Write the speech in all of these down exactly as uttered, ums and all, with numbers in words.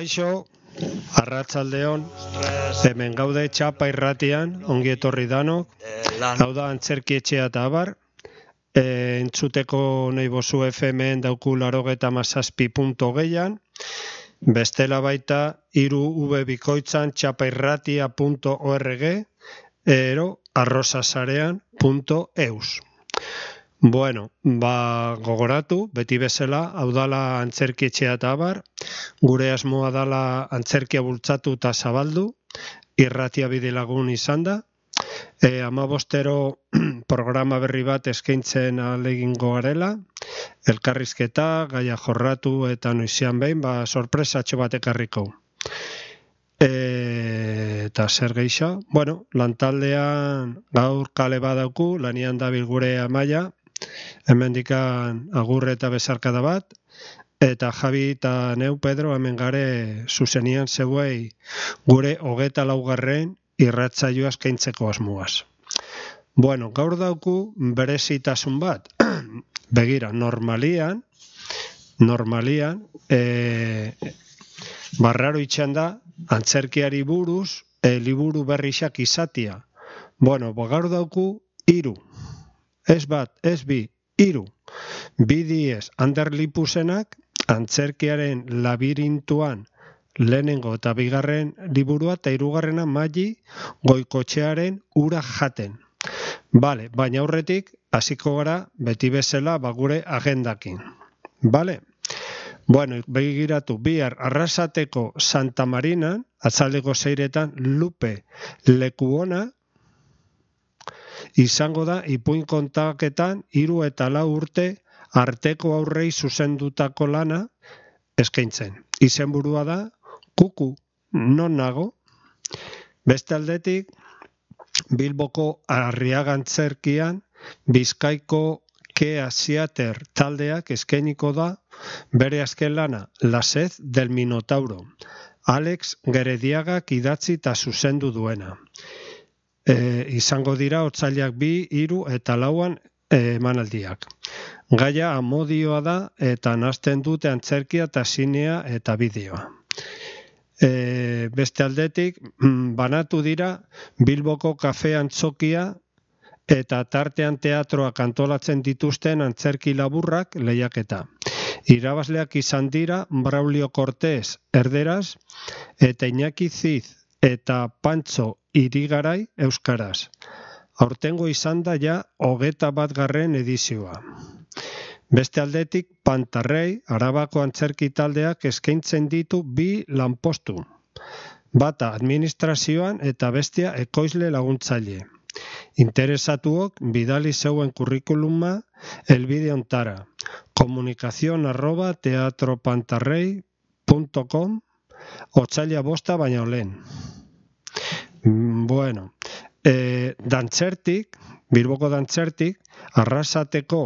Kaixo, arratsaldeon, hemen gaude Txapa irratian, ongi etorri danok, hau da antzerki etxea eta abar, e, entzuteko nahi bozu F M-en dauku larogeta mazazpi punto gehian, bestela baita hiru V bikoitzan txapairratia punto org, ero arrosasarean punto eus. Bueno, ba, gogoratu, beti bezala, hau dala antzerki etxea eta abar, gure asmoa dala antzerkia bultzatu eta zabaldu, irratia bidilagun izan da, e, amabostero programa berri bat eskaintzen alegingo garela, elkarrizketa, gaia jorratu eta noizean behin, ba, sorpresatxo bat ekarriko. E, eta zer geixa? Bueno, lantaldean gaur kale badauku, lanian dabil gure Amaia, hemendikan agurre eta bezarkada bat, eta Javi eta neu Pedro hemen gare zuzenian zeuei gure hogeta laugarren irratzaioa eskaintzeko asmuaz. Bueno, gaur dauku berezitasun bat, begira, normalian, normalian, e, barraro itxan da, antzerkiari buruz, e, liburu berrixak izatia. Bueno, gaur dauku hiru. Ez bat, ez bi, hiru. Bi diez Ander Lipusenak antzerkiaren labirintuan lehenengo eta bigarren liburua eta hirugarrena Magi Goikotxearen ura jaten. Bale, baina aurretik hasiko gara beti bezala bagure agendakin. Bale? Bueno, begiratu, bihar Arrasateko Santa Marinan, atzaldeko zeiretan Lupe Lekuona, izango da ipuin kontaketan hiru eta lau urte arteko aurrei zuzendutako lana eskaintzen. Izenburua da Kuku, non nago? Beste aldetik, Bilboko Arriaga antzerkian Bizkaiko Kea Theater taldeak eskainiko da bere azken lana La sed del Minotauro, Alex Gerediagak idatzi eta zuzendu duena. E, izango dira otsailak bi, hiru eta lauan e, emanaldiak. Gaia amodioa da eta nahasten dute antzerkia eta zinea eta bideoa. E, beste aldetik, banatu dira Bilboko Kafe Antzokia eta tartean teatroak antolatzen dituzten antzerki laburrak lehiaketa. Irabazleak izan dira Braulio Cortés erderaz eta Iñaki Ziz eta Pantxo Irigarai euskaraz. Aurtengo izan da ja hogeta bat garren edizioa. Beste aldetik, Pantarrei, Arabako antzerki taldeak eskaintzen ditu bi lanpostu. Bata administrazioan eta bestea ekoizle laguntzaile. Interesatuok bidali zeuen kurrikuluma elbide ontara. Komunikazion arroba teatropantarrei punto com otsaila bosta baina olen. Bueno, e, dantzertik, Bilboko dantzertik, Arrasateko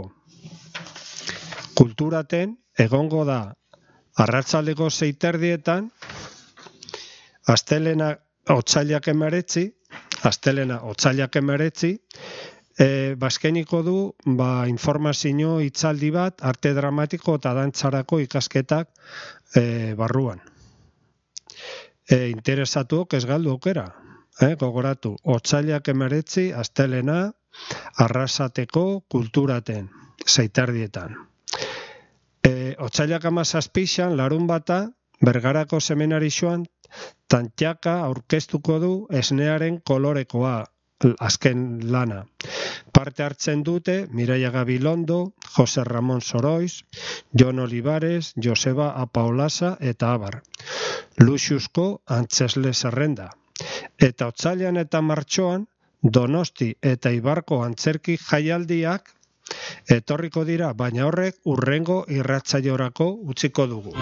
kulturaten egongo da arratsaldeko seiterdietan, astelena otsailak emeretzi, astelena otsailak emeretzi, e, baskeniko du ba, informazio hitzaldi bat, arte dramatiko eta dantzarako ikasketak e, barruan. E, interesatuok ez galdu aukera. Eh, gogoratu, otsailak emeretzi, astelena, Arrasateko kulturaten, seiterdietan. E, otsailak amazazpixan, larun bata, Bergarako seminarixoan, Tantxaka aurkeztuko du esnearen kolorekoa, azken lana. Parte hartzen dute Mireia Gabilondo, Jose Ramon Soroiz, Jon Olivares, Joseba Apaolasa eta abar. Luxuzko antzesle zerrenda. Eta otsailean eta martxoan, Donosti eta Ibarko antzerki jaialdiak etorriko dira, baina horrek hurrengo irratzaiorako utziko dugu.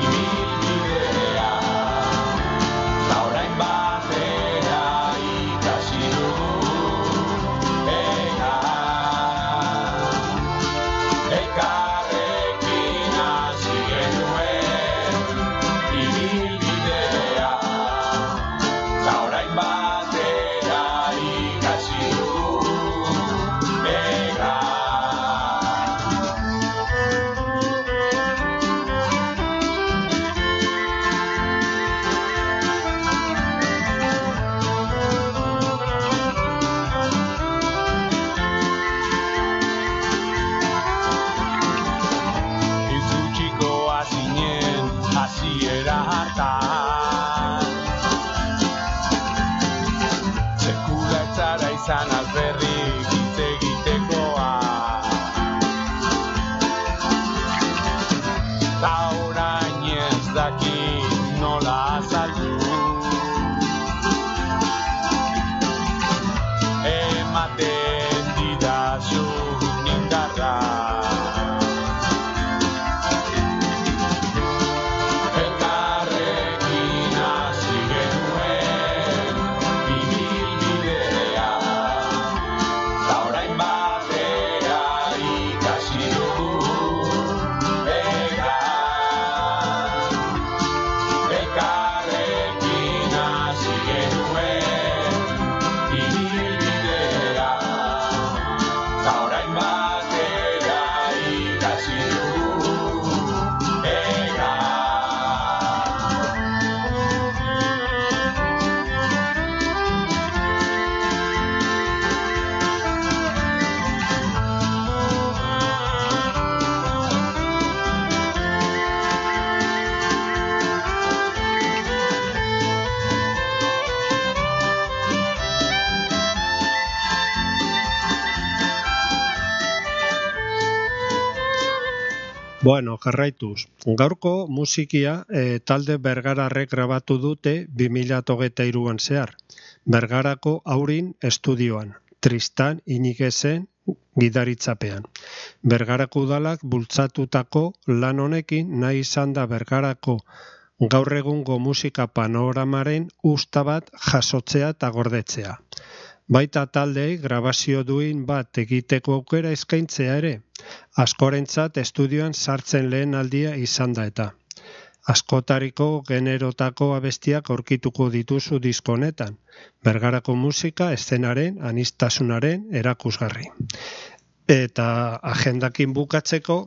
Bueno, jarraituz. Gaurko musikia e, talde bergararrek grabatu dute bi mila hogeita hiruan zehar. Bergarako Aurin estudioan, Tristan Inigezen gidaritzapean. Bergarako udalak bultzatutako lan honekin nahi izan da Bergarako gaur egungo musika panoramaren usta bat jasotzea eta gordetzea. Baita taldei grabazio duin bat egiteko aukera eskaintzea ere, askorentzat estudioan sartzen lehen aldia izan da eta. Askotariko generotako abestiak aurkituko dituzu disko honetan, Bergarako musika eszenaren anistasunaren erakusgarri. Eta agendakin bukatzeko,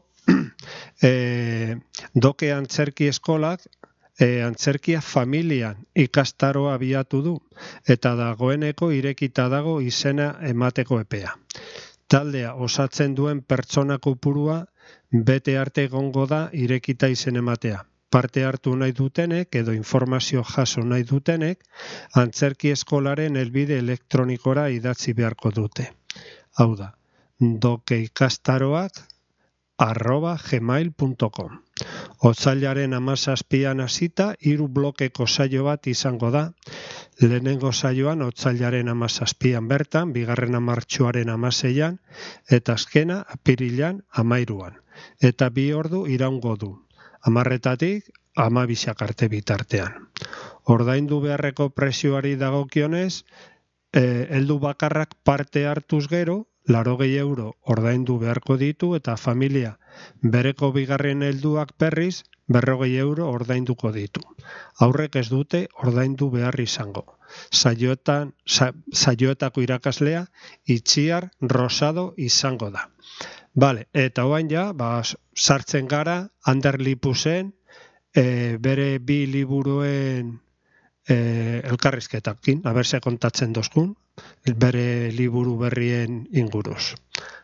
e, doke antzerki eskolak E, antzerkia familian ikastaroa abiatu du, eta dagoeneko irekita dago izena emateko epea. Taldea osatzen duen pertsona kopurua bete arte egongo da irekita izen ematea. Parte hartu nahi dutenek edo informazio jaso nahi dutenek, antzerki eskolaren helbide elektronikora idatzi beharko dute. Hau da, dokeikastaroak arroba gmail punto com. Otsailaren hamazazpian hasita hiru blokeko saio bat izango da. Lehenengo saioan otsailaren hamazazpian bertan, bigarrena martxoaren hamaseian, eta azkena apirilan hamairuan. Eta bi ordu iraungo du. Hamarretatik hamabiak arte bitartean. Ordaindu beharreko prezioari dagokionez, eh, heldu bakarrak parte hartuz gero, laurogei euro ordaindu beharko ditu eta familia bereko bigarren helduak berriz berrogei euro ordainduko ditu. Aurrek ez dute ordaindu behar izango. Saioetan, sa, saioetako irakaslea Itziar Rosado izango da. Vale, eta oain ja, ba, sartzen gara Ander Lipusen e, bere bi liburuen e, elkarrizketakin, haberse kontatzen dozkun, bere liburu berrien inguruz.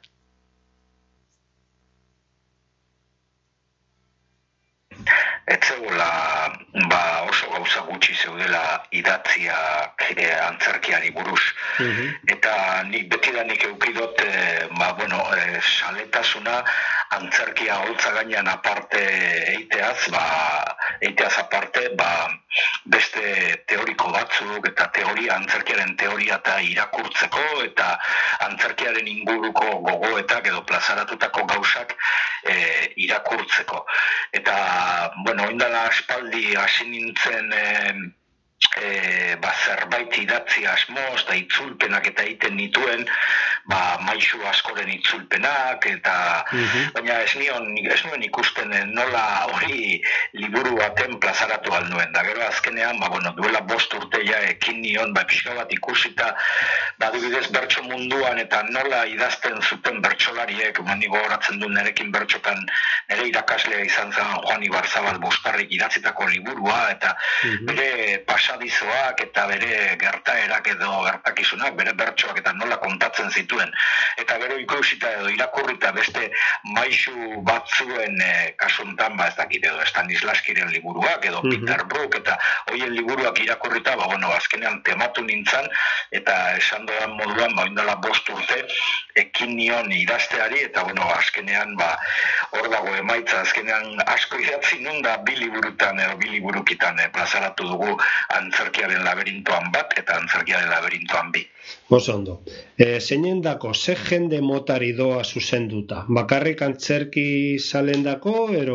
Etzegula ba, oso gauza gutxi zeudela idatziak e, antzerkiari buruz. Uh-huh. Eta nik betidanik eukidot, e, ba, bueno, e, saletasuna antzerkia holtza gainean aparte eiteaz, ba, eiteaz aparte, ba, beste teoriko batzuk eta teoria, antzerkiaren teoria eta irakurtzeko eta antzerkiaren inguruko gogoetak edo plazaratutako gauzak e, irakurtzeko. Eta, bueno, oindala aspaldi hasi nintzen e, e, ba, zerbait idatzi asmoz eta itzulpenak eta egiten nituen, ba, maisu askoren itzulpenak eta uh-huh. baina ez nion, ez nuen ikusten nola hori liburu baten plazaratu alduen. Da gero azkenean, ba, bueno, duela bost urte ja ekin nion, ba, pixka bat ikusita, ba, dibidez bertso munduan eta nola idazten zuten bertsolariek, mani gogoratzen du nerekin bertxotan nere irakaslea izan zen Juan Ibarzabal Bustarrik idatzitako liburua eta uh-huh. bere pasadizoak eta bere gertaerak edo gertakizunak, bere bertsoak eta nola kontatzen zituen. Eta gero ikusita edo irakurrita beste maisu batzuen e, kasuntan, ba ez dakit edo Stanislaskiren liburuak edo uh-huh. Peter Brook eta hoien liburuak irakurrita, ba bueno, azkenean tematu nintzen eta esan doan moduan, ba oindala bost urte ekin nion idazteari eta bueno, azkenean ba hor dago emaitza, azkenean asko idatzi nun da bi liburutan edo bi liburukitan e, plazaratu dugu antzerkiaren laberintoan bat eta antzerkiaren laberintoan bi. Oso ondo. E, zeinen dako, ze jende motari doa zuzenduta? Bakarrik antzerki zalendako, ero...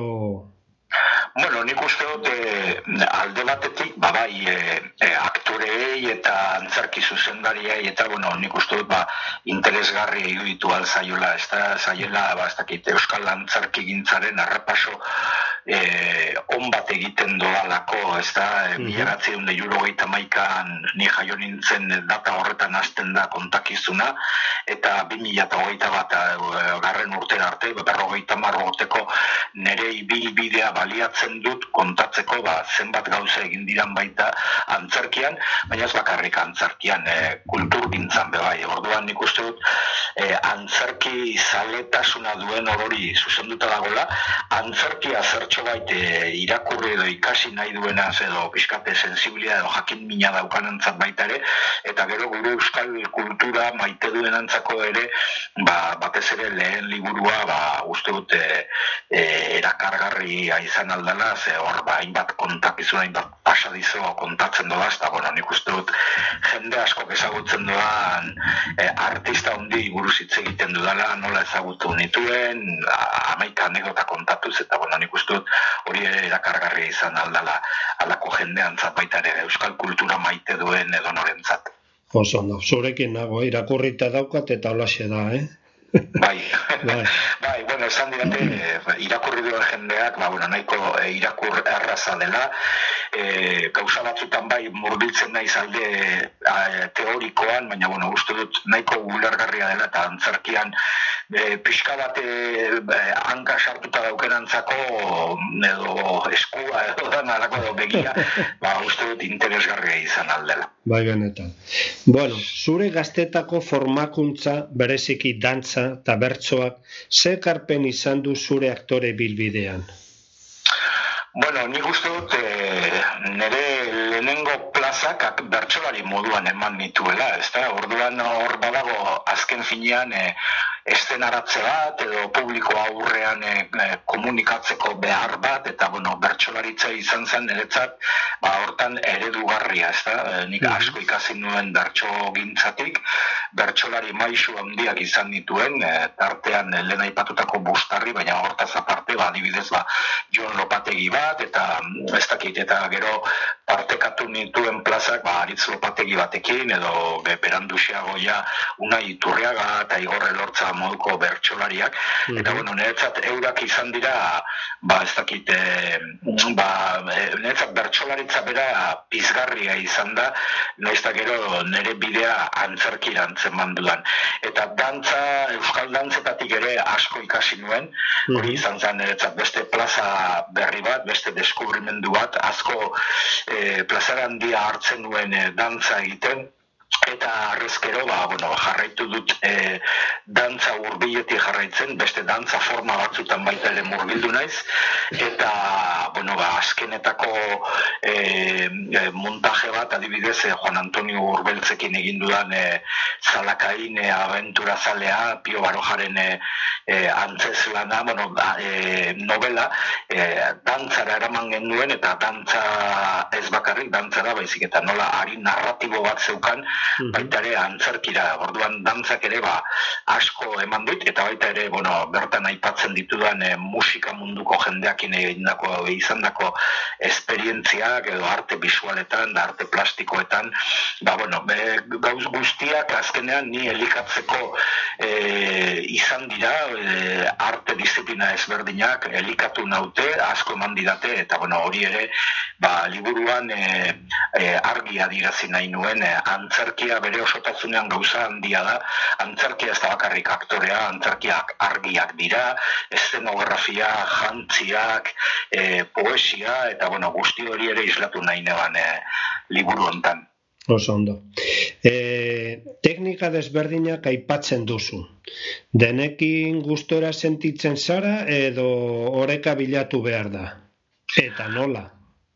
Bueno, nik uste dut e, alde batetik, ba bai, e, e, aktorei eta antzerki zuzendariei eta, bueno, nik uste dut, ba, interesgarri iruditu alzaiola, ez da, zaiela, ba, ez dakit, Euskal Antzerki gintzaren arrepaso e, on bat egiten doalako, ez da, e, bilaratzi hunde jurogeita maikan ni jaio nintzen data horretan hasten da kontakizuna, eta bi mila hogeita bat garren urtera arte, berrogeita hamar urteko nere ibilbidea baliatzen dut kontatzeko ba, zenbat gauza egin diran baita antzerkian, baina ez bakarrik antzerkian, e, kulturgintzan bebai. Orduan nik uste dut e, antzerki zaletasuna duen orori zuzenduta dagoela, antzerkia zertxo bait e, irakurri edo ikasi nahi duenaz edo pixkate sensibilia edo jakin mina daukanantzat baita ere, eta gero gure euskal kultura maite duenantzako ere, ba, batez ere lehen liburua, ba, uste dut e, e, erakargarria izan aldala, ze hor, ba, hainbat kontakizun, hainbat pasadizo kontatzen doa, eta, bueno, nik uste dut jende asko ezagutzen doan e, artista handi buruz hitz egiten dudala, nola ezagutu nituen, hamaika anekdota kontatuz, eta, bueno, nik uste dut hori ere erakargarria izan aldala, alako jendeantzat baita ere, euskal kultura maite duen edo norentzat. Oso ondo, zurekin nago, irakurrita daukat eta holaxe da, eh? Bai, bai, bai, bueno, esan dirate, irakurri duen jendeak, ba, bueno, nahiko e, irakur erraza dela, e, gauza batzutan bai murbiltzen naiz alde e, teorikoan, baina, bueno, uste dut nahiko ulergarria dela eta antzerkian e, pixka bat e, hanka sartuta daukenantzako edo eskua edo dan alako edo begia, ba, uste dut interesgarria izan aldela. Bai, benetan. Bueno, zure gaztetako formakuntza, bereziki dantza eta bertsoak, ze ekarpen izan du zure aktore bilbidean? Bueno, nik uste dut e, nire lehenengo plazak bertsolari moduan eman nituela, ezta? Orduan hor badago azken finean e, estenaratze bat edo publiko aurrean e, komunikatzeko behar bat, eta bueno, bertsolaritza izan zen niretzat, ba hortan eredugarria, ezta? E, nik asko ikasi nuen bertso gintzatik, bertsolari maisu handiak izan nituen, e, tartean e, lehen aipatutako Bustarri, baina hortaz aparte, ba, adibidez, ba, Jon Lopategi bat, eta ez dakit, eta gero partekatu nituen plazak, ba, Aritz Lopategi batekin, edo beranduxeago ja Unai Iturriaga eta Igor Elortza moduko bertsolariak, mm-hmm. Eta bueno, niretzat eurak izan dira, ba, ez dakit, e, ba, niretzat bertsolaritza bera pizgarria izan da, noiz da gero nire bidea antzerkirantz eman dudan. Eta dantza, euskal dantzetatik ere asko ikasi nuen, hori mm-hmm. izan zen niretzat beste plaza berri bat, beste deskubrimendu bat, asko e, plazara handia hartzen nuen e, dantza egiten, eta arrezkero, ba, bueno, jarraitu dut e, dantza hurbiletik jarraitzen, beste dantza forma batzutan baita ere murbildu naiz, eta, bueno, ba, azkenetako e, e, montaje bat, adibidez, e, Juan Antonio Urbeltzekin egin dudan e, Zalakain e, abentura zalea, Pio Barojaren e, e, antzez lana, bueno, da, e, novela, e, dantzara eraman genuen, eta dantza ez bakarrik, dantzara, baizik eta nola ari narratibo bat zeukan, baita ere antzerkira, orduan dantzak ere ba, asko eman dit, eta baita ere, bueno, bertan aipatzen ditudan e, musika munduko jendeakin egindako izandako esperientziak edo arte bisualetan, da arte plastikoetan, ba, bueno, e, gauz guztiak azkenean ni elikatzeko e, izan dira, e, arte disiplina ezberdinak elikatu naute, asko eman didate, eta bueno, hori ere, ba, liburuan e, e, argi adirazi nahi nuen, e, antzerki bere osotasunean gauza handia da, antzerkia ez da bakarrik aktorea, antzerkiak argiak dira, eszenografia, jantziak, e, poesia, eta bueno, guzti hori ere islatu nahi neban e, liburu hontan. Oso ondo. E, teknika desberdinak aipatzen duzu. Denekin gustora sentitzen zara edo oreka bilatu behar da? Eta nola?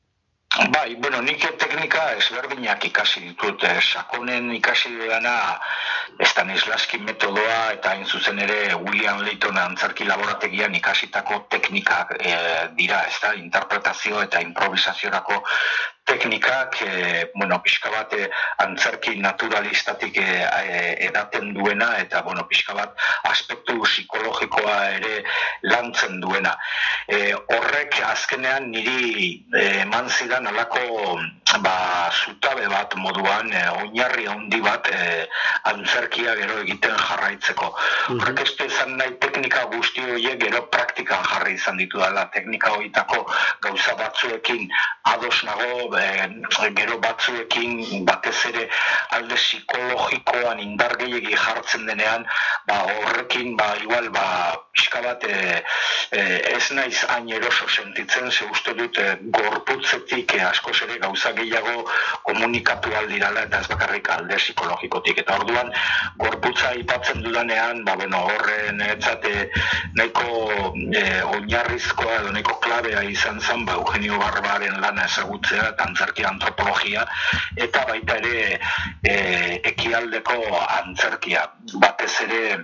Bai, bueno, nik teknika ezberdinak ikasi ditut, eh, sakonen ikasi dena Stanislavski metodoa eta hain zuzen ere William Layton antzerki laborategian ikasitako teknikak eh, dira, ez da, interpretazio eta improvisaziorako teknikak, e, bueno, pixka bat e, antzerki naturalistatik e, e, edaten duena, eta, bueno, pixka bat aspektu psikologikoa ere lantzen duena. E, horrek azkenean niri eman zidan alako, ba, zutabe bat moduan, e, oinarri handi bat e, antzerkia gero egiten jarraitzeko. Horrek ez du izan nahi teknika guzti horiek gero praktikan jarri izan ditu dela, teknika horietako gauza batzuekin ados nago, gero batzuekin batez ere alde psikologikoan indar gehiegi jartzen denean, ba horrekin ba igual ba pixka bat e, e, ez naiz hain eroso sentitzen, ze uste dut e, gorputzetik e, askoz ere gauza gehiago komunikatu aldirala eta ez bakarrik alde psikologikotik, eta orduan gorputza aipatzen dudanean, ba bueno, horren etzate nahiko e, oinarrizkoa edo nahiko klabea izan zen, ba Eugenio Barbaren lana ezagutzea eta antzerki antropologia, eta baita ere e, ekialdeko antzerkia, batez ere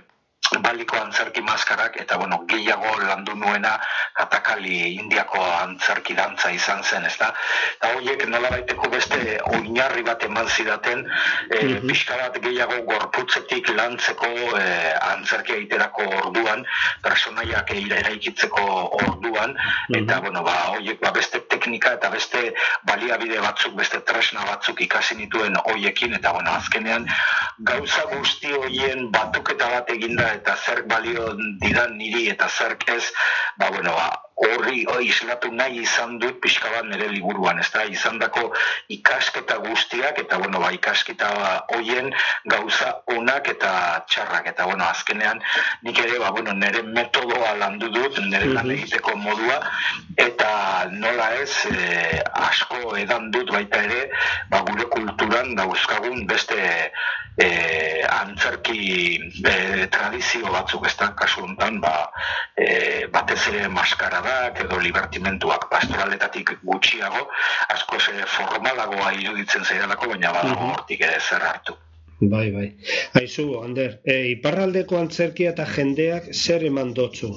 baliko antzerki maskarak, eta bueno, gehiago landu nuena Katakali Indiako antzerki dantza izan zen, ezta? Eta horiek nolabaiteko beste oinarri bat eman zidaten, e, mm-hmm. pixka bat gehiago gorputzetik lantzeko e, antzerki egiterako orduan, personaiak eraikitzeko orduan, mm-hmm. eta bueno, ba, horiek ba, beste teknika eta beste baliabide batzuk, beste tresna batzuk ikasi nituen horiekin, eta bueno, azkenean gauza guzti horien batuketa bat eginda eta zerk balio didan niri eta zerk ez, ba, bueno, ba, horri islatu nahi izan dut pixka bat nire liburuan, ez da, izan dako ikasketa guztiak, eta, bueno, ba, ikasketa hoien gauza onak eta txarrak, eta, bueno, azkenean nik ere, ba, bueno, nire metodoa landu dut, nire lan egiteko modua, eta nola ez, eh, asko edan dut baita ere, ba, gure kulturan dauzkagun beste eh, antzerki eh, tradizio batzuk, ez da, kasu honetan, ba, eh, batez ere maskaradak edo libertimentuak pastoraletatik gutxiago, asko ze formalagoa iruditzen zaidalako, baina badago hortik ere zer hartu. Bai, bai. Aizu, Ander, e, iparraldeko antzerkia eta jendeak zer eman dotzu?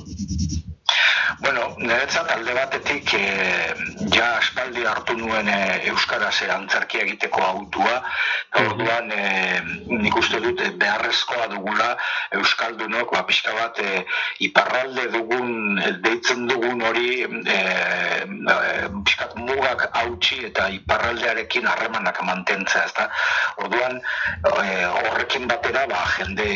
Bueno, niretzat alde batetik e, ja aspaldi hartu nuen e, euskaraz antzerkia egiteko autua, eta orduan e, nik uste dut beharrezkoa dugula euskaldunok, ba, pixka bat e, iparralde dugun, deitzen dugun hori e, e, pixkat mugak hautsi eta iparraldearekin harremanak mantentzea, ezta? Orduan e, horrekin batera, ba, jende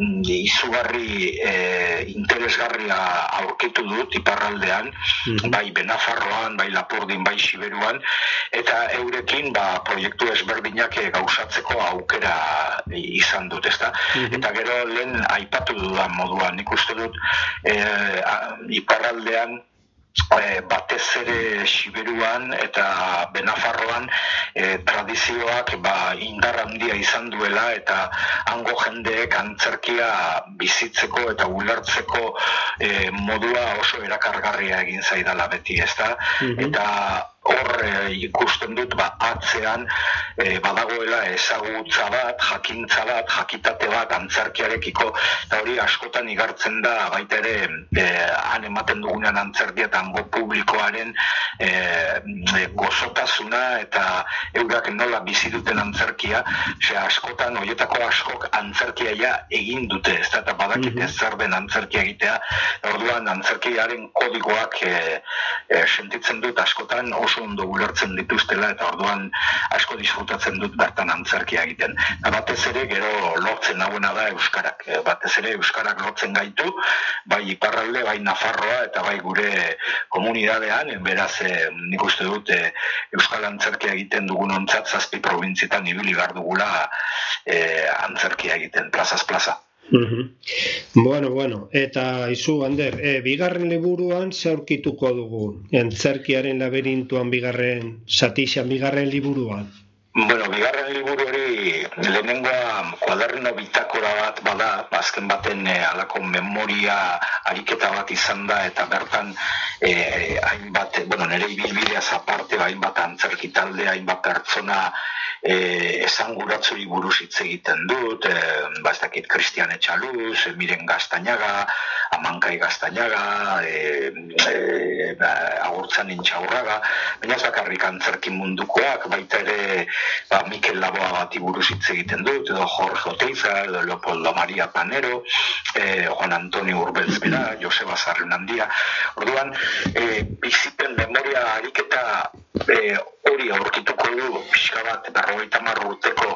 izugarri e, interesgarria aurkitu dut iparraldean, mm-hmm. bai Benafarroan, bai Lapurdin, bai Siberuan, eta eurekin ba, proiektu ezberdinak gauzatzeko aukera izan dut, ezta? Mm-hmm. Eta gero lehen aipatu dudan moduan, nik uste dut e, a, iparraldean E, batez ere Siberuan eta Benafarroan e, tradizioak ba, indar handia izan duela eta hango jendeek antzerkia bizitzeko eta ulertzeko e, modua oso erakargarria egin zaidala beti, ezta? Mm-hmm. Eta hor e, ikusten dut ba, atzean e, badagoela ezagutza bat, jakintza bat, jakitate bat antzerkiarekiko, eta hori askotan igartzen da baita ere e, han ematen dugunean antzerkia eta hango publikoaren e, e, gozotasuna eta eurak nola bizi duten antzerkia, ze askotan horietako askok antzerkia ja egin dute, ez da, eta badakite zer den antzerkia egitea, orduan antzerkiaren kodigoak e, e, sentitzen dut askotan oso ondo ulertzen dituztela eta orduan asko disfrutatzen dut bertan antzerkia egiten. Eta batez ere gero lortzen nagoena da euskarak. Batez ere euskarak lortzen gaitu, bai iparralde, bai Nafarroa eta bai gure komunidadean, beraz nik uste dut euskal antzerkia egiten dugun ontzat zazpi probintzitan ibili behar dugula e, antzerkia egiten, plazaz plaza. Mm-hmm. Bueno, bueno, eta izu, Ander, e, bigarren liburuan ze aurkituko dugu? Antzerkiaren laberintuan bigarren, satixan bigarren liburuan? Bueno, bigarren liburu hori lehenengoa kuaderno bitakora bat bada, azken baten e, alako memoria ariketa bat izan da, eta bertan e, hainbat, bueno, nire ibilbideaz aparte, hainbat antzerki talde, hainbat pertsona E, esanguratzuri buruz hitz egiten dut, e, ba ez dakit Cristian Etxaluz, Miren Gaztañaga, Amankai Gaztañaga, e, e, Agurtzan Intxaurraga, baina ez bakarrik antzerki mundukoak, baita ere ba, Mikel Laboa bati buruz hitz egiten dut, edo Jorge Oteiza, edo Leopoldo Maria Panero, e, Juan Antonio Urbelzbera, Joseba Zarrenandia. Orduan, e, bizipen memoria ariketa e, hori aurkituko du pixka bat berrogeita hamar urteko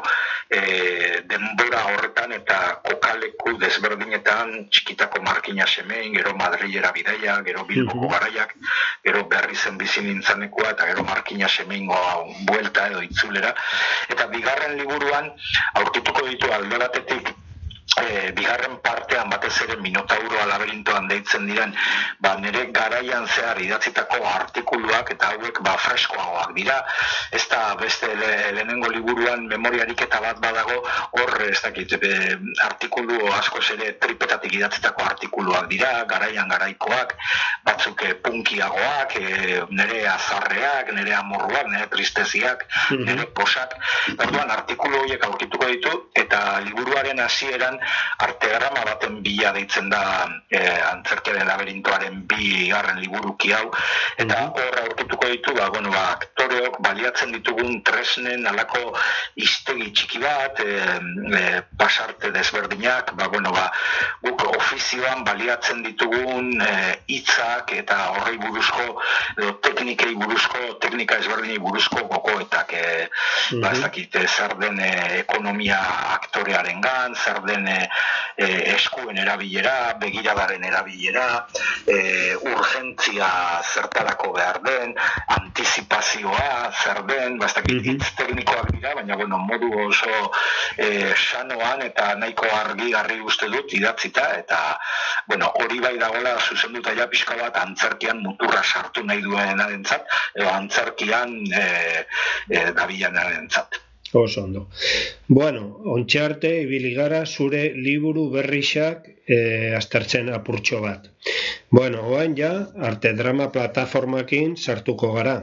e, denbora horretan eta kokaleku desberdinetan txikitako Markina Semein, gero Madrilera bidaia, gero Bilboko garaiak, gero berri zen bizi nintzanekoa eta gero Markina Semeingoa buelta edo itzulera. Eta bigarren liburuan aurkituko ditu alde batetik E, bigarren partean batez ere Minotauroa laberintoan deitzen diren, ba, nire garaian zehar idatzitako artikuluak eta hauek ba, freskoagoak dira, ez da beste le, lehenengo liburuan memoriariketa bat badago, hor ez dakit e, artikulu askoz ere tripetatik idatzitako artikuluak dira, garaian garaikoak, batzuk e, punkiagoak, e, nire azarreak, nire amorruak, nire tristeziak, mm-hmm. nire posak, orduan artikulu horiek aurkituko ditu, eta liburuaren hasieran artegrama baten bila deitzen da e, Antzerkiaren laberintoaren bigarren liburuki hau, eta hor aurkituko ditu, ba, bueno, ba, aktoreok baliatzen ditugun tresnen alako hiztegi txiki bat, e, e, pasarte desberdinak, ba, bueno, ba, guk ofizioan baliatzen ditugun hitzak e, eta horrei buruzko, edo teknikei buruzko, teknika ezberdinei buruzko gogoetak, e, mm-hmm. ba, ez dakit, zer den e, ekonomia aktorearen gan, zer den e, e, eskuen erabilera, begiradaren erabilera, e, urgentzia zertarako behar den, antizipazioa zer den, ba, ez dakit, mm-hmm. hitz teknikoak dira, baina, bueno, modu oso e, sanoan eta nahiko argi-garri uste dut idatzita, eta, bueno, hori bai dagoela zuzenduta ja pixka bat antzerkian muturra sartu nahi duenarentzat, edo antzerkian e, e, dabilenarentzat. Oso ondo. Bueno, ontxe arte ibili gara zure liburu berrixak e, aztertzen apurtxo bat. Bueno, oain ja, arte drama plataformakin sartuko gara.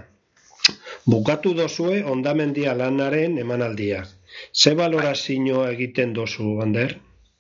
Bukatu dozue Hondamendia lanaren emanaldiak. Ze balorazioa egiten dozu, Ander?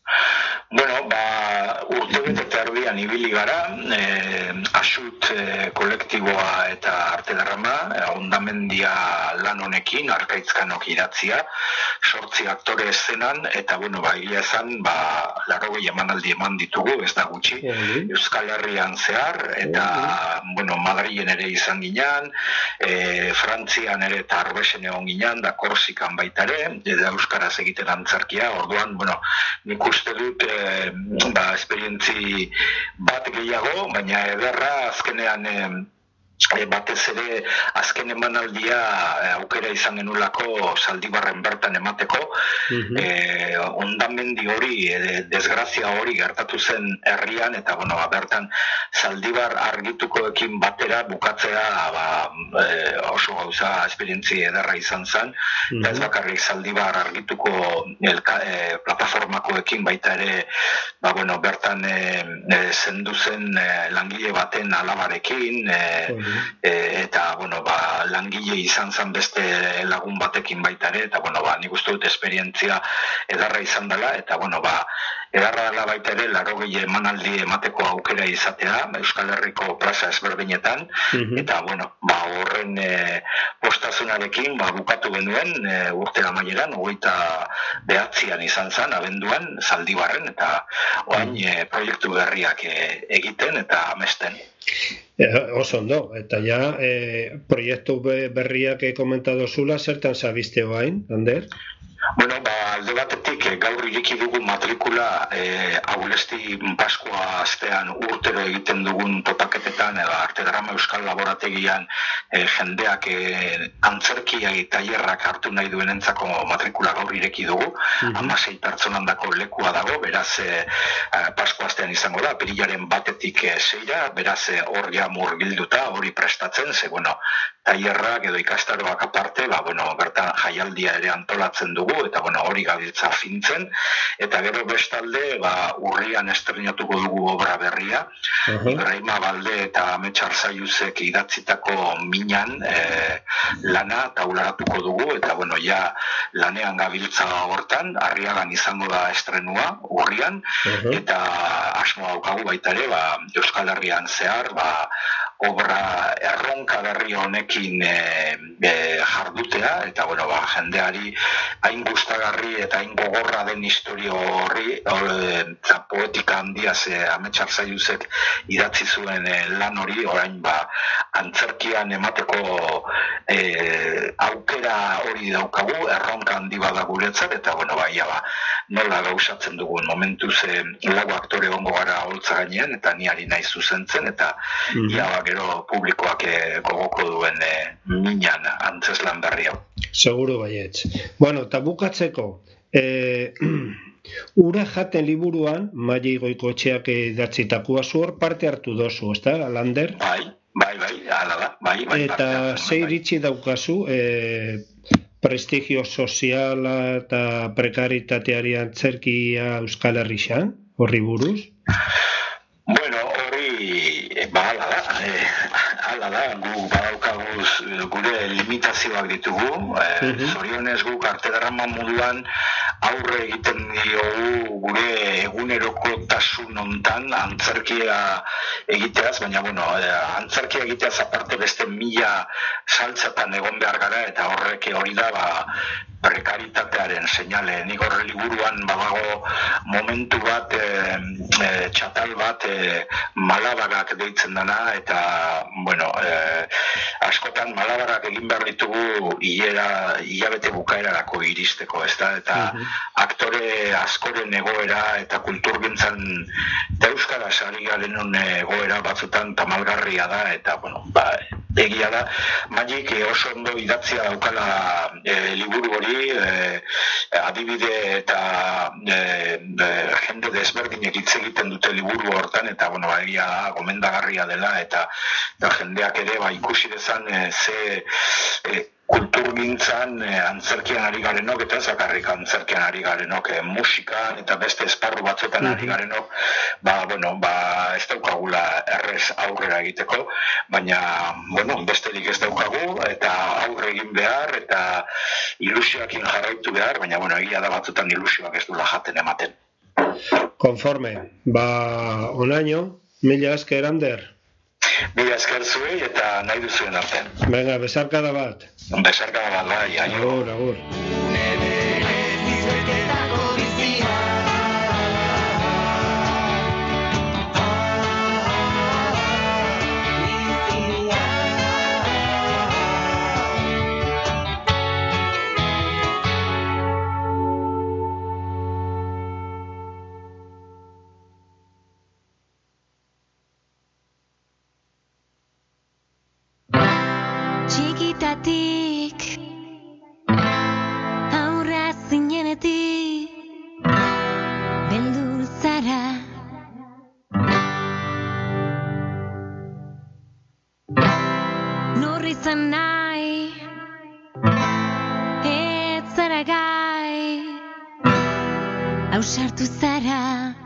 Bueno, ba, urte bete erdian ibili gara, eh, asut eh, kolektiboa eta arte drama, eh, Hondamendia lan honekin, Arkaitzkanok idatzia, sortzi aktore eszenan, eta, bueno, ba, egia esan, ba, larrogei emanaldi eman ditugu, ez da gutxi, mm-hmm. Euskal Herrian zehar, eta, mm-hmm. bueno, Madrilen ere izan ginean, eh, Frantzian ere eta Arbesen egon ginean, da Korsikan baitare, eta Euskaraz egiten antzerkia, orduan, bueno, nik uste dut, eh, ba, esperientzi bat gehiago, baina ederra azkenean e, batez ere azken emanaldia aukera izan genulako Zaldibarren bertan emateko, mm-hmm. e, hondamendi hori, e, desgrazia hori gertatu zen herrian, eta bueno, ba, bertan Zaldibar argitukoekin batera bukatzea ba, e, oso gauza esperientzi ederra izan zen, mm-hmm. eta ez bakarrik Zaldibar argituko elka, e, plataformakoekin baita ere, ba, bueno, bertan e, e, zendu zen e, langile baten alabarekin, e, mm-hmm. E, eta, bueno, ba, langile izan zen beste lagun batekin baita ere, eta, bueno, ba, nik uste dut esperientzia edarra izan dela, eta, bueno, ba, edarra dela baita ere, larrogei emanaldi emateko aukera izatea, Euskal Herriko plaza ezberdinetan, mm-hmm. eta, bueno, ba, horren e, postasunarekin, ba, bukatu genuen, e, urte amaieran, hogeita behatzian izan zen, abenduan, Zaldibarren, eta oain e, proiektu berriak e, egiten eta amesten. E, oso ondo, eta ja e, proiektu berriak komentatu zula, zertan zabizte oain, Ander? Bueno, ba, alde batetik gaur ireki dugu matrikula e, Aulesti Paskua astean urtero egiten dugun topaketetan edo arte drama Euskal Laborategian e, jendeak e, antzerkia eta tailerrak hartu nahi duenentzako matrikula gaur ireki dugu, mm-hmm. hamasei pertsonandako lekua dago, beraz e, Paskua astean izango da, apirilaren batetik e, zeira, beraz e, hor ja murgilduta, hori prestatzen, ze bueno, tailerrak edo ikastaroak aparte, ba, bueno, bertan jaialdia ere antolatzen dugu, eta bueno, hori gabiltza fintzen, eta gero bestalde, ba, urrian estrenatuko dugu obra berria, uh-huh. Ibrahima Balde eta Ametxar Zaiuzek idatzitako minan e, lana taularatuko dugu, eta bueno, ja lanean gabiltza hortan, Arriagan izango da estrenua, urrian, uh-huh. eta asmo daukagu baita ere, ba, Euskal Herrian zehar, ba, obra erronka berri honekin e, e, jardutea, eta bueno, ba, jendeari hain gustagarri eta hain gogorra den historio horri, eta poetika handia ze Ametxar Zaiuzek idatzi zuen e, lan hori, orain ba, antzerkian emateko e, aukera hori daukagu, erronka handi bada guretzat, eta bueno, ba, ia ba, nola gauzatzen dugun momentuz e, lau aktore ongo gara holtza gainean, eta ni ari naiz zuzentzen, eta mm-hmm. ia ba, gero publikoak e, gogoko duen e, minan antzeslan berri hau. Seguro baietz. Bueno, eta bukatzeko, e, ura jaten liburuan, Maili Goikoetxeak idatzitakoa zuor parte hartu dozu, ez da, Lander? Bai, bai, bai, ala da, bai, bai. Eta ze iritsi daukazu, e, prestigio soziala eta prekaritateari antzerkia Euskal Herrixan, horri buruz? Bueno, hori, ba, ala da, e, hala da, gu badaukaguz gure limitazioak ditugu, e, zorionez guk artedrama moduan aurre egiten diogu gure egunerokotasun hontan antzerkia egiteaz, baina bueno, antzerkia egiteaz aparte beste mila saltzatan egon behar gara, eta horrek hori da ba, prekaritatearen seinale. Nik horre liburuan badago momentu bat, e, e, txatal bat, e, malabarak deitzen dana, eta bueno, e, askotan malabarak egin behar ditugu hilera, hilabete bukaerarako iristeko, ez da? Eta uh-huh. aktore askoren egoera eta kulturgintzan eta euskaraz ari garen egoera batzutan tamalgarria da, eta bueno, ba, egia da, Magik oso ondo idatzia daukala e, liburu hori, e, adibide eta e, e, jende desberdinek hitz egiten dute liburu hortan, eta bueno, ba, egia da, gomendagarria dela, eta, eta jendeak ere ba, ikusi dezan e, ze e, kulturgintzan e, antzerkian ari garenok, eta ez bakarrik antzerkian ari garenok, e, musikan eta beste esparru batzuetan ari garenok, ba, bueno, ba, ez daukagula errez aurrera egiteko, baina, bueno, besterik ez daukagu, eta aurre egin behar, eta ilusioakin jarraitu behar, baina, bueno, egia da batzutan ilusioak ez dula jaten ematen. Konforme, ba, onaino, mila esker, Ander. Mila esker zuei eta nahi duzuen arte. Venga, besarkada bat. Besarkada bat, bai, aio. Agur, agur. Txikitatik aurra zinenetik beldur zara, nor izan nahi ez zara gai, ausartu zara.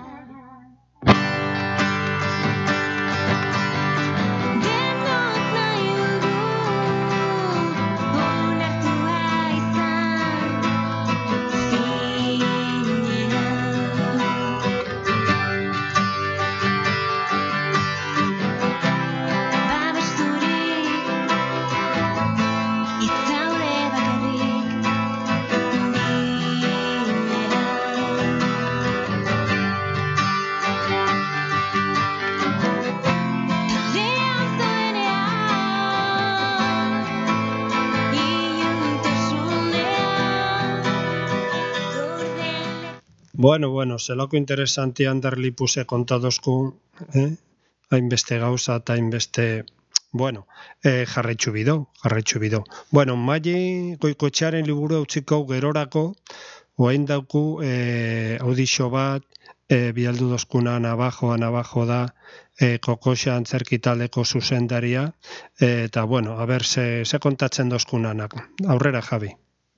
Bueno, bueno, zelako interesanti Ander Lipuse kontadozku, eh? hainbeste gauza eta hainbeste, bueno, eh, jarraitzu bido, jarraitzu bido. Bueno, Magi Goikoetxearen liburu utziko gerorako, oain dauku eh, audixo bat, eh, bialdu dozkuna nabajo, nabajo da, eh, Kokoxa antzerkitaldeko zuzendaria, eh, eta bueno, a ber, ze, ze kontatzen dozkunanak. Aurrera, Javi.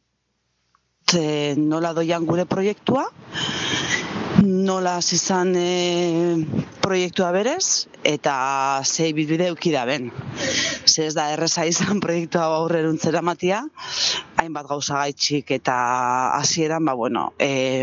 E, nola doian gure proiektua, nola izan e, proiektua berez, eta ze bidbide eukida ben. Ze ez da erreza izan proiektua aurreruntzera matia, hainbat gauza gaitxik eta hasieran, ba bueno, e,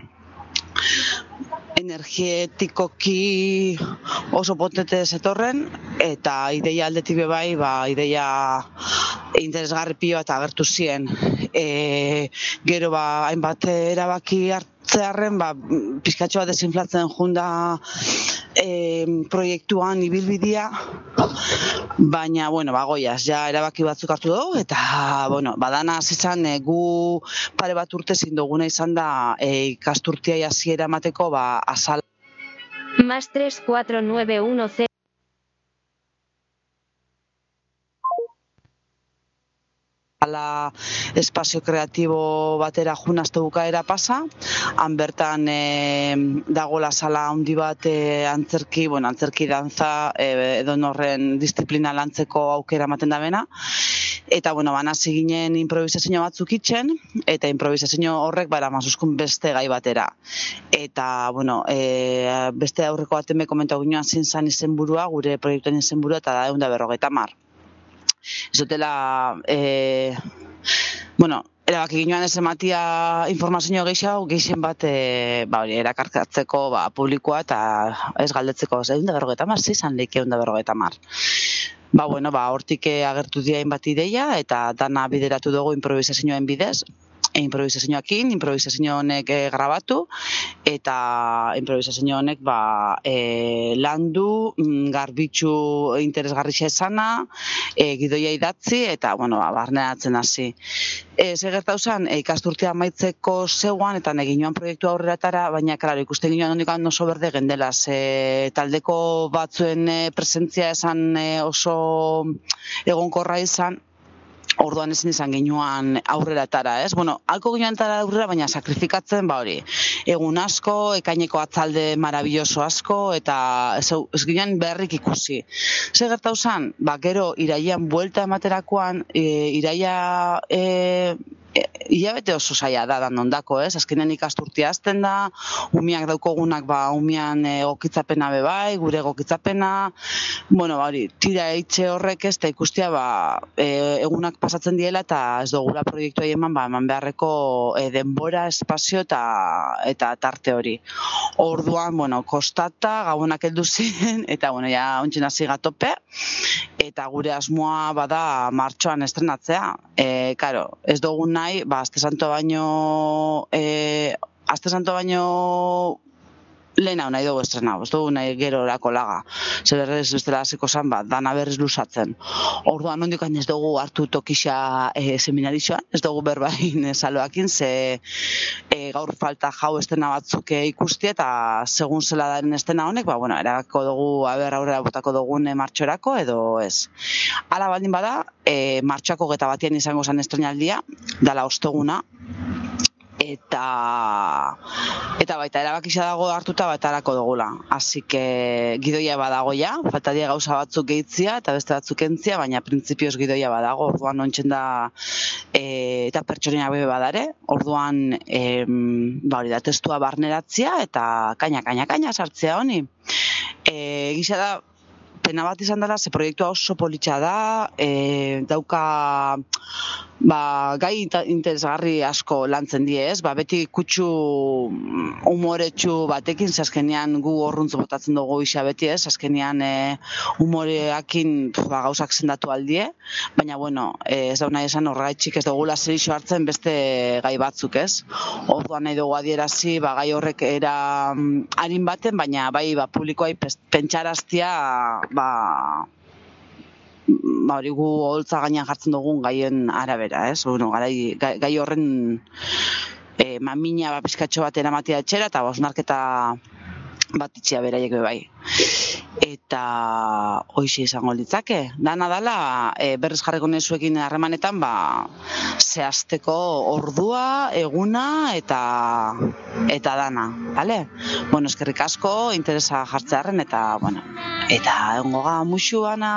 energetikoki oso potente zetorren, eta ideia aldetik bebai, ba, ideia interesgarri pioa eta agertu zien. E, gero ba, hainbat erabaki hartzearen, ba, pizkatxoa desinflatzen junda e, proiektuan ibilbidea, baina, bueno, ba, goiaz, ja erabaki batzuk hartu dugu, eta, bueno, badana izan e, gu pare bat urte zinduguna izan da e, ikasturtia hasiera emateko, ba, azal. Más tres cuatro nueve uno cero. Ala espazio kreatibo batera junazte bukaera pasa, han bertan e, dagoela sala handi bat e, antzerki, bueno, antzerki dantza e, edo norren disiplina lantzeko aukera ematen da bena, Eta, bueno, banasi ginen improvisazio batzuk itzen, eta improvisazio horrek bara mazuzkun beste gai batera. Eta, bueno, e, beste aurreko baten be komentau ginoan zin zan izenburua, gure proiektuen izenburua, eta da egun da berrogeita mar. Ez dutela, e, bueno, erabaki ginoan ez ematia informazio gehiago, gehien bat e, ba, hori, erakarkatzeko ba, publikoa eta ez galdetzeko, egun da berrogeita mar, zizan leik egun da berrogeita mar. Ba, bueno, ba, hortik agertu dira hainbat ideia eta dana bideratu dugu improvisazioen bidez. E, improvisazioakin, improvisazio honek e, grabatu eta improvisazio honek ba, e, landu, garbitzu interesgarrixa esana, e, gidoia idatzi eta bueno, ba, barneatzen hasi. E, Ze gertauzan, e, ikasturtea amaitzeko zeuan eta neginoan proiektu aurreratara, baina klaro, ikusten ginoan hondikan oso berde gendela, ze taldeko batzuen e, presentzia esan e, oso egonkorra izan, orduan ezin izan ginuan aurreratara, ez? Bueno, alko ginuan tara aurrera, baina sakrifikatzen, ba hori, egun asko, ekaineko atzalde marabilloso asko, eta ez, ez ginuan beharrik ikusi. Ze gertauzan, ba, gero, iraian buelta ematerakoan, e, iraia... E, hilabete oso zaila da dandondako, ez? Azkenean ikasturtea azten da, umiak daukogunak, ba, umian egokitzapena bebai, gure egokitzapena, bueno, ba, hori, tira eitxe horrek ez, eta ikustea, ba, e, egunak pasatzen diela, eta ez dugula proiektua eman, ba, eman beharreko e, denbora, espazio eta, eta tarte hori. Orduan, bueno, kostata, gabonak heldu ziren, eta, bueno, ja, ontzen hasi gatope, eta gure asmoa bada martxoan estrenatzea. E, karo, ez dugun nahi, ba, Aste Santo baino, e, Aste Santo baino lehena nahi dugu estrenau, ez dugu nahi gero orako laga. Zer berrez bestela hasiko zan, ba, dana berriz luzatzen. Orduan nondikan ez dugu hartu tokixa e, seminarizioan, ez dugu berbain saloakin, ze e, gaur falta jau estena batzuk ikusti eta segun zela daren estena honek, ba, bueno, erako dugu, aber aurrera botako dugun e, martxorako edo ez. Hala baldin bada, e, martxoako geta batian izango zen estrenaldia, dala osteguna, eta eta baita erabakisa dago hartuta baita harako dugula. Así que gidoia badago ja, faltadia gauza batzuk gehitzia eta beste batzuk entzia, baina printzipioz gidoia badago. Orduan ontzen da e, eta pertsonia bebe badare. Orduan e, ba hori da testua barneratzia eta kaina kaina kaina sartzea honi. E, gisa da pena bat izan dela, ze proiektua oso politxa da, e, dauka ba, gai interesgarri asko lantzen die, ez? Ba, beti kutsu umoretsu batekin, ze azkenean gu horruntz botatzen dugu isa beti, ez? Azkenean e, umoreakin ba, gauzak zendatu aldie, baina bueno, e, ez da nahi esan horregaitxik ez dugula zerixo hartzen beste gai batzuk, ez? Orduan nahi dugu adierazi, ba, gai horrek era harin baten, baina bai ba, publikoai pentsaraztia ba, ba hori gu holtza gainean jartzen dugun gaien arabera, ez? Bueno, gai, gai, gai horren e, mamina ba, pizkatxo bat eramatea etxera eta osnarketa bat itxia beraiek bai. Eta hoixe izango litzake. Dana dala, e, berriz jarriko nezuekin harremanetan, ba, zehazteko ordua, eguna eta eta dana, bale? Bueno, eskerrik asko, interesa jartzearen eta, bueno, eta egongo ga muxu bana.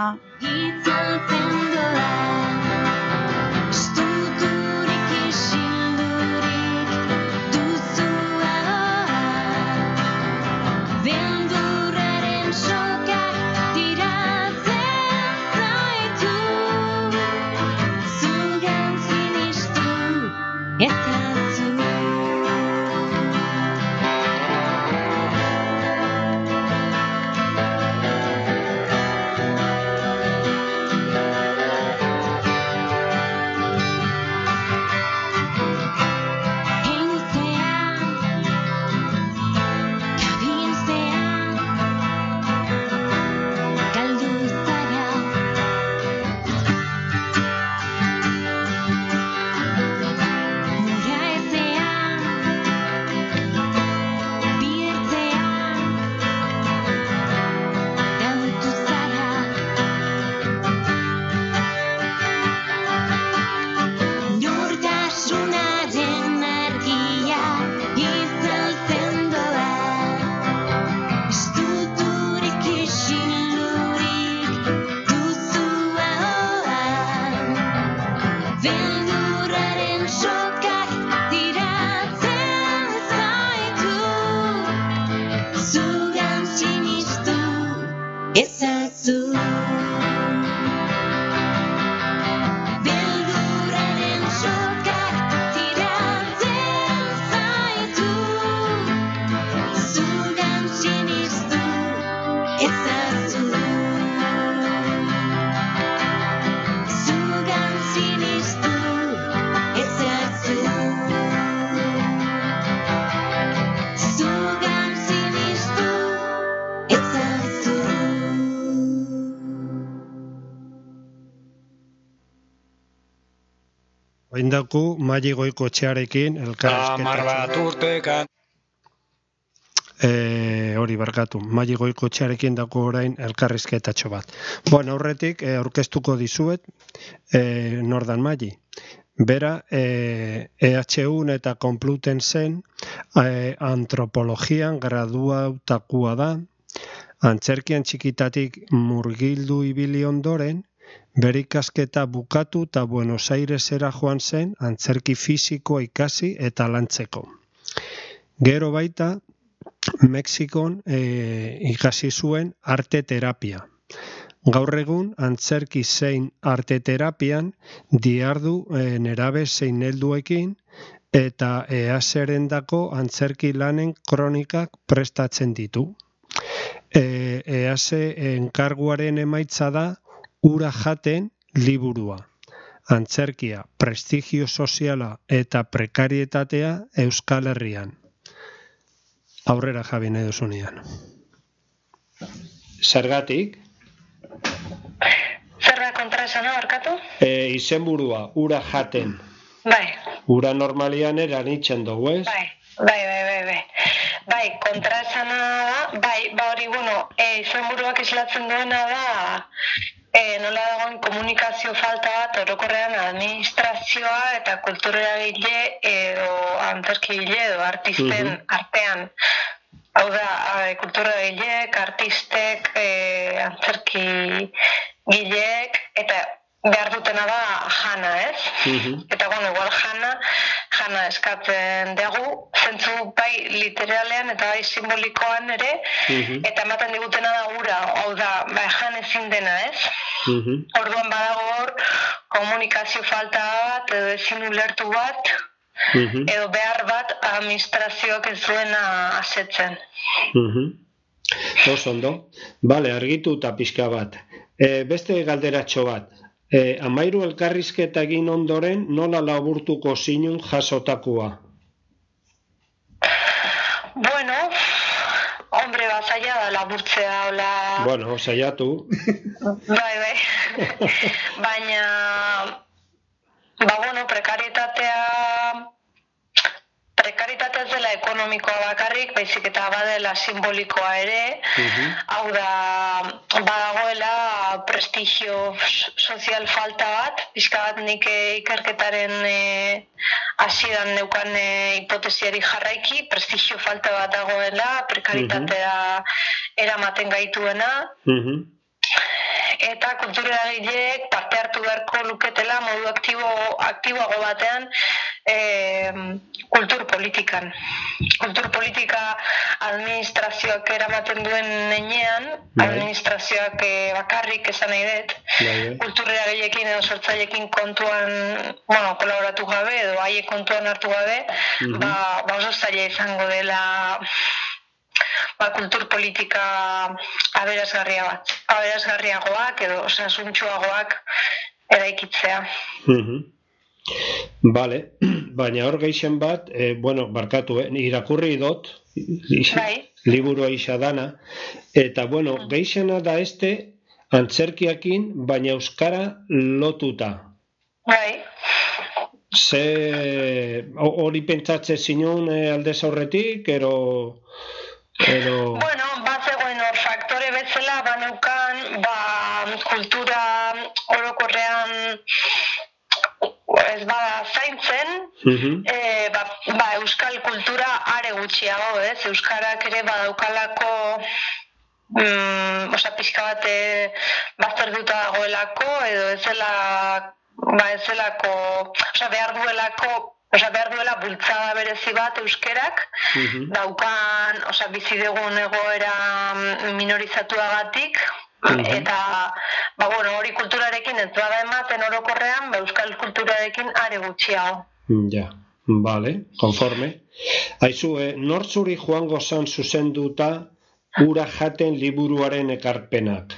Indaku Mali Goikoetxearekin elkarrizketa. Amar bat urtekan. E, hori barkatu, Mali Goikoetxearekin dago orain elkarrizketatxo bat. Bueno, aurretik e, aurkeztuko dizuet e, Nordan Mali. Bera, e, E H U eta Complutensen e, antropologian graduautakoa da, antzerkian txikitatik murgildu ibili ondoren, bere ikasketa bukatu eta Buenos Airesera joan zen antzerki fisikoa ikasi eta lantzeko. Gero baita, Mexikon e, ikasi zuen arte terapia. Gaur egun antzerki zein arte terapian diardu e, nerabe zein helduekin eta EASerendako antzerki lanen kronikak prestatzen ditu. E, EASe enkarguaren emaitza da Ura jaten liburua. Antzerkia, prestigio soziala eta prekarietatea Euskal Herrian. Aurrera jabi nahi duzunean. Zergatik? Zerga kontraesana barkatu? E, izenburua, ura jaten. Bai. Ura normalian eranitzen dugu, ez? Bai, bai, bai, bai, bai. Bai, kontraesana da, bai, ba hori, bueno, e, izenburuak islatzen duena da, e, nola dagoen komunikazio falta bat, orokorrean administrazioa eta kultureragile edo antzerkigile edo artisten uh-huh. artean. Hau da, kulturagileek, artistek, e, antzerkigileek, eta behar dutena da jana, ez? Uh-huh. Eta, bueno, igual jana, jana eskatzen dugu, zentzu bai literalean eta bai simbolikoan ere, uh-huh. eta ematen digutena da ura, hau da, bai jan ezin dena, ez? Uh-huh. Orduan badago hor, komunikazio falta bat, edo ezin ulertu bat, uh-huh. edo behar bat administrazioak ez duena asetzen. Uh-huh. Oso ondo. Bale, argitu eta pixka bat. E, beste galderatxo bat. E, amairu elkarrizketa egin ondoren nola laburtuko zinun jasotakua? Bueno, hombre, bat zaila da laburtzea, hola... Bueno, saiatu. Bai, bai. Baina, ba, bueno, prekarietatea... Prekaritatea ez dela ekonomikoa bakarrik, baizik eta badela simbolikoa ere, uh-huh. hau da, badagoela prestigio sozial falta bat, pixka bat nik ikerketaren hasidan e, neukan e, hipotesiari jarraiki, prestigio falta bat dagoela, prekaritatea uh-huh. eramaten gaituena, uh-huh. eta kultureragileek parte hartu beharko luketela modu aktibo, aktiboago batean e, kulturpolitikan. Kulturpolitika administrazioak eramaten duen nenean, administrazioak e, bakarrik esan nahi dut, kultureragileekin edo sortzaileekin kontuan, bueno, kolaboratu gabe edo haiek kontuan hartu gabe, uh-huh. ba, ba oso zaila izango dela ba, kulturpolitika aberasgarria bat, aberasgarriagoak edo osasuntsuagoak eraikitzea. Uh-huh. Vale, baina hor geixen bat, eh, bueno, barkatu, eh, irakurri dut, bai. Liburua isa dana, eta bueno, uh-huh. geixena da este antzerkiakin, baina euskara lotuta. Bai. Ze hori pentsatze zinun eh, aldez aurretik, ero... Ero... Bueno, bat zegoen hor faktore bezala, baneukan, ba, kultura orokorrean ez bada zaintzen, uh-huh. e, ba, ba, euskal kultura are gutxiago, ez? Euskarak ere badaukalako, mm, osa pixka bat bazterduta dagoelako, edo ez zela, ba, ez zelako, osa behar duelako, Osa, behar duela bultzada berezi bat euskerak, uh-huh. daukan, osa, bizi dugun egoera minorizatuagatik, uh-huh. eta, ba, bueno, hori kulturarekin ez bada ematen orokorrean, ba, euskal kulturarekin are gutxiago. Ja, bale, konforme. Aizu, eh, nortzuri joango zan zuzenduta ura jaten liburuaren ekarpenak?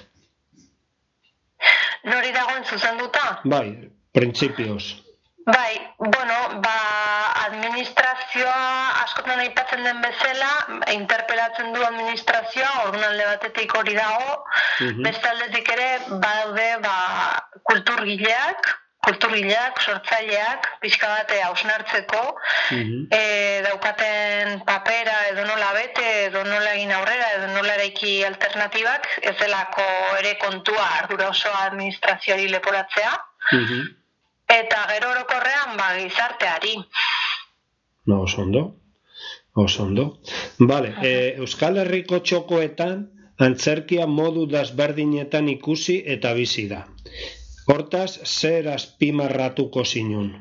Nori dagoen zuzenduta? Bai, printzipioz. Bai, bueno, ba, administrazioa askotan aipatzen den bezala, interpelatzen du administrazioa, orduan alde batetik hori dago, uh-huh. beste aldetik ere badaude ba, kulturgileak, kulturgileak, sortzaileak, pixka bate hausnartzeko, Mhm. e, daukaten papera edo nola bete, edo nola egin aurrera, edo nola eraiki alternatibak, ez delako ere kontua ardura osoa administrazioari leporatzea, Mhm. eta gero orokorrean ba, gizarteari. No, oso ondo. Oso ondo. Vale, eh, Euskal Herriko txokoetan antzerkia modu desberdinetan ikusi eta bizi da. Hortaz, zer azpimarratuko zinun?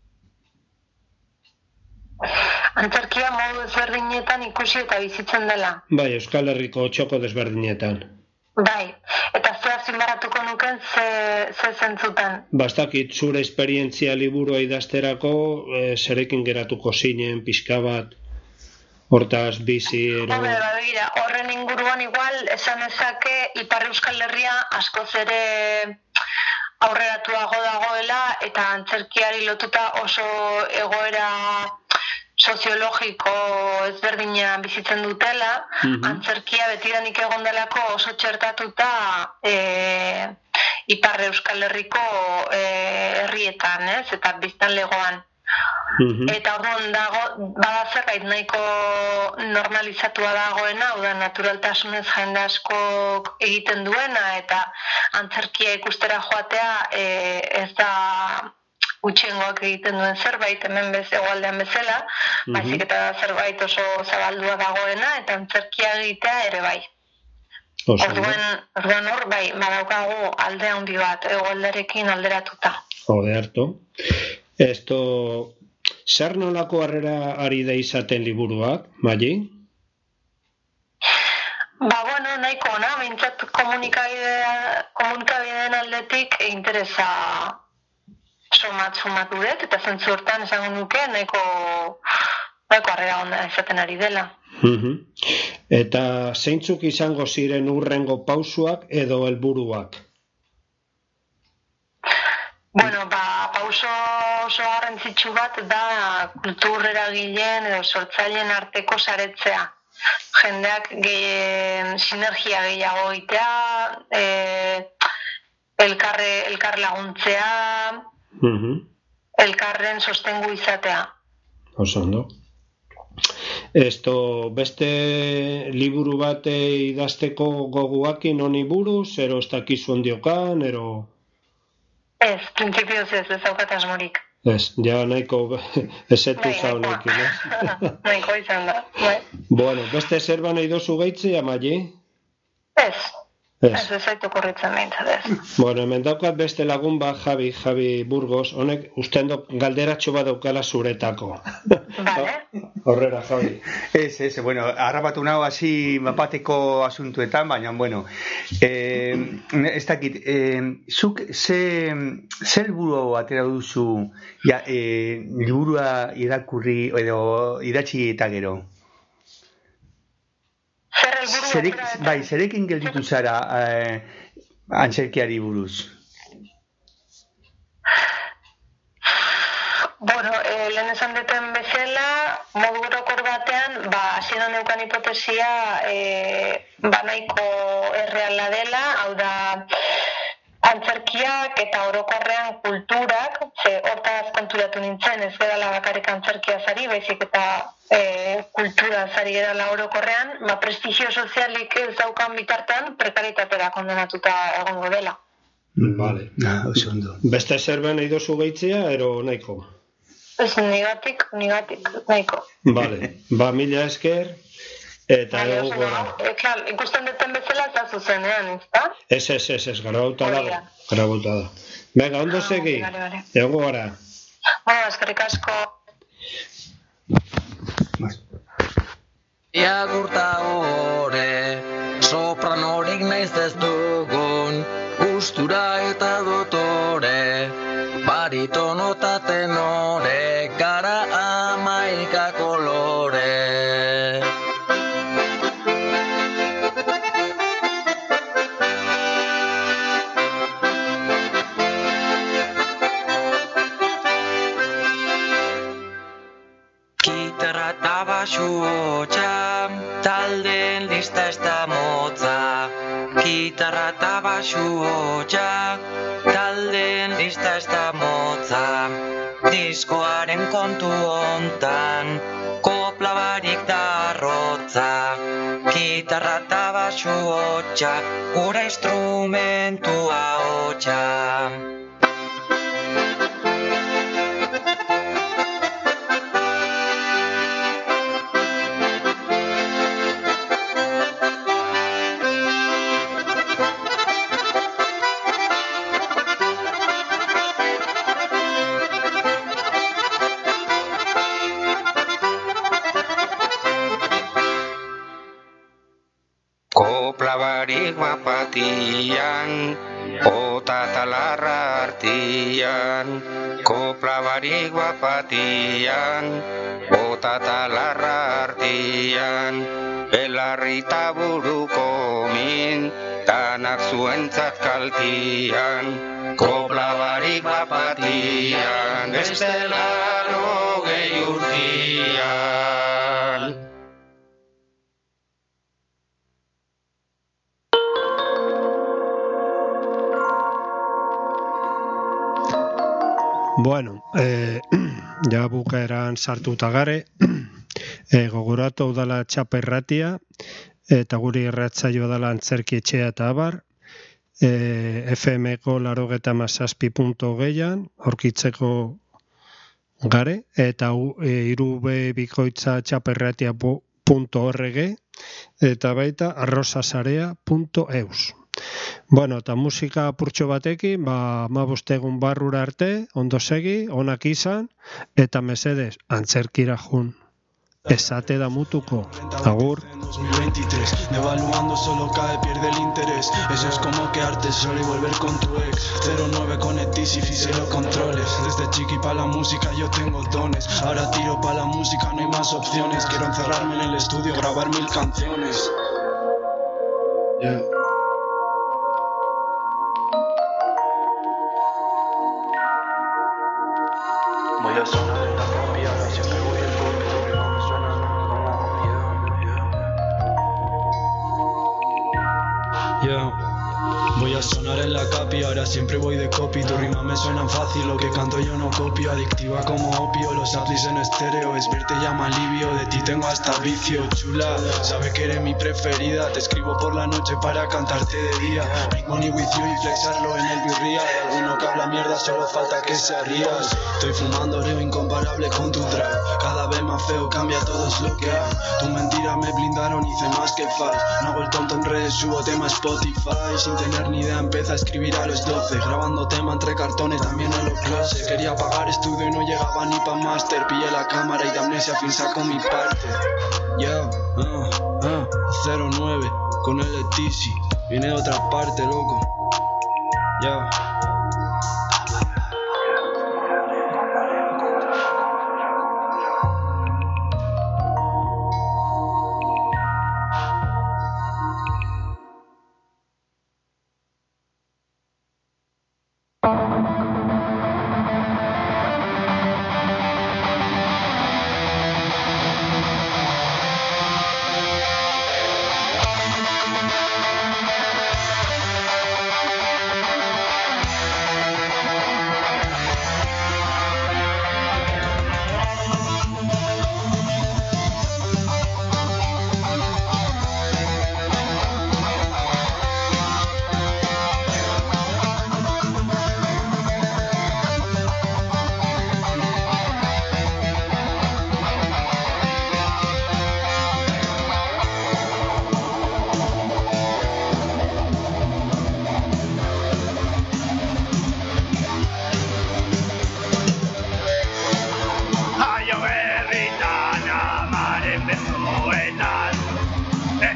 Antzerkia modu ezberdinetan ikusi eta bizitzen dela. Bai, Euskal Herriko txoko desberdinetan. Bai, eta ze azpimarratuko nuken ze, ze zentzutan. Bastakit, zure esperientzia liburua idazterako, eh, zerekin geratuko zinen, pixka bat, hortaz, bizi, ero... Hombre, ba, begira, horren inguruan igual, esan ezake, Ipar Euskal Herria askoz ere aurreratuago dagoela, eta antzerkiari lotuta oso egoera soziologiko ezberdina bizitzen dutela, Mhm. antzerkia betidanik egon delako oso txertatuta e, Ipar Euskal Herriko e, herrietan, ez? Eta biztanlegoan. Mhm. Eta orduan dago, bada zerbait nahiko normalizatua dagoena, hau da naturaltasunez jende asko egiten duena, eta antzerkia ikustera joatea e, ez da gutxiengoak egiten duen zerbait, hemen bez, egualdean bezala, Mhm. baizik eta zerbait oso zabaldua dagoena, eta antzerkia egitea ere bai. Oso ondo. Orduan, orduan hor, bai, badaukagu alde handi bat, egualdarekin alderatuta. Jode harto. Esto, zer nolako harrera ari da izaten liburuak, Mali? Ba, bueno, nahiko ona, bintzat komunikabidea, komunikabideen aldetik interesa somat-somat dudet, eta zentzu hortan esango nuke nahiko, nahiko harrera onda izaten ari dela. Mhm. Eta zeintzuk izango ziren urrengo pausuak edo helburuak? Bueno, ba, pauso oso garrantzitsu bat da kultur eragileen edo sortzaileen arteko saretzea. Jendeak gehi, sinergia gehiago egitea, e, elkarre, elkar laguntzea, Mhm. elkarren sostengu izatea. Oso ondo. Esto, beste liburu bat idazteko goguakin honi buruz, ero ez dakizu ondiokan, ero... Ez, printzipioz ez, ez daukat asmorik. Ez, ja nahiko esetu Bai, zau nahikoa. nekin, ez? Nahiko izan da, bai. Bueno, beste zer bana idozu gaitzi, Amali? Ez, Ez. ez ez zaitu korritzen behintzat ez. Bueno, hemen daukat beste lagun bat, Javi, Javi Burgos, honek usten dok galderatxo bat daukala zuretako. Vale. Horrera, Javi. Ez, ez, bueno, harrapatu nago hasi mapateko asuntuetan, baina, bueno, eh, ez dakit, eh, zuk ze, ze helburu atera duzu ja, eh, liburua irakurri edo idatzi eta gero? Zer helburu Zerek, atera eta- bai, zerekin gelditu zara eh, antzerkiari buruz? Bueno, eh, lehen esan duten bezala, modu orokor batean, ba, hasieran neukan hipotesia eh, ba nahiko erreala dela, hau da, antzerkiak eta orokorrean kulturak, ze hortaz konturatu nintzen, ez gerala bakarrik antzerkia zari, baizik eta e, kultura zari gerala orokorrean, ba, prestigio sozialik ez daukan bitartean, prekaritatera kondenatuta egongo dela. Vale. Ah, oso ondo. Beste zer bana idozu gaitzea, ero nahiko? Ez nigatik, nigatik, nahiko. Vale, ba mila esker, eta Bai, egun oso gora. nago. E, klar, ikusten duten bezala ez da zuzenean, ez da? Ez, ez, ez, ez, grabauta Hori dago, da. grabauta da. Venga, ondo Ah, segi, vale, vale. egun gora. Bueno, eskerrik asko. Iagurta ore, sopranorik naiz ez dugun, gustura eta dotore, baritono eta tenore, gara amaika kolore. Gitarra eta basu hotxa, taldeen lista ez da motza. Gitarra eta basu hotxa, taldeen lista ez da motza. diskoaren kontu hontan, kopla barik da arrotza, gitarra eta basu hotxa, gure instrumentua hotxa. Kopla barik bapatian, ota talarra artian. Kopla barik bapatian, ota talarra artian. Belarri ta buruko min, tanak zuentzat kaltian. Kopla barik bapatian, bestela hogei urtian. Bueno, eh, ja bukaeran sartuta gare, eh, gogoratu udala txaperratia, eta guri irratzaioa dela antzerki etxea eta abar, eh, F M-ko larogeta mazazpi punto hogeian, aurkitzeko gare, eta eh, irube bikoitza txaperratia punto org, eta baita arrozasarea punto eus. Bueno, eta musika apurtxo batekin, ba, amabostegun barrura arte, ondo segi, onak izan, eta mesedez, antzerkira jun. Esate da mutuko. Agur. dos mil veintitrés, devaluando solo cae, pierde el interés. Eso es como quedarte solo y volver con tu ex. cero nueve con Etisif y cero controles. Desde chiqui pa' la música yo tengo dones. Ahora tiro pa' la música, no hay más opciones. Quiero encerrarme en el estudio, grabar mil canciones. Yeah. Voy a sonar en la copia, ahora siempre voy en copia, tu rima me suena como yeah, yeah. Yeah. Voy a sonar en la capi, ahora siempre voy de copy. Tu rima me suenan fácil, lo que canto yo no copio. Adictiva como opio, los amplis en estéreo. Es verte llama alivio, de ti tengo hasta vicio. Chula, sabe que eres mi preferida. Te escribo por la noche para cantarte de día. Bring money with you y flexarlo en el birria. De alguno que habla mierda, solo falta que se rías. Estoy fumando oreo incomparable con tu trap. Cada vez más feo, cambia todos lo que hago. Tu mentira me blindaron, hice más que fal. No hago el tonto en redes, subo tema Spotify. Sin tener ni idea empecé a escribir a los doce. Grabando tema entre cartones, también en los closets. Quería pagar estudio y no llegaba ni pa' máster. Pillé la cámara y de amnesia fin saco mi parte. Yo, uh, uh, cero nueve con el Etisi. Viene de otra parte, loco. Yo.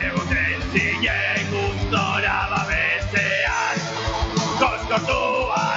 Zinen gustora babetzean, koskortuan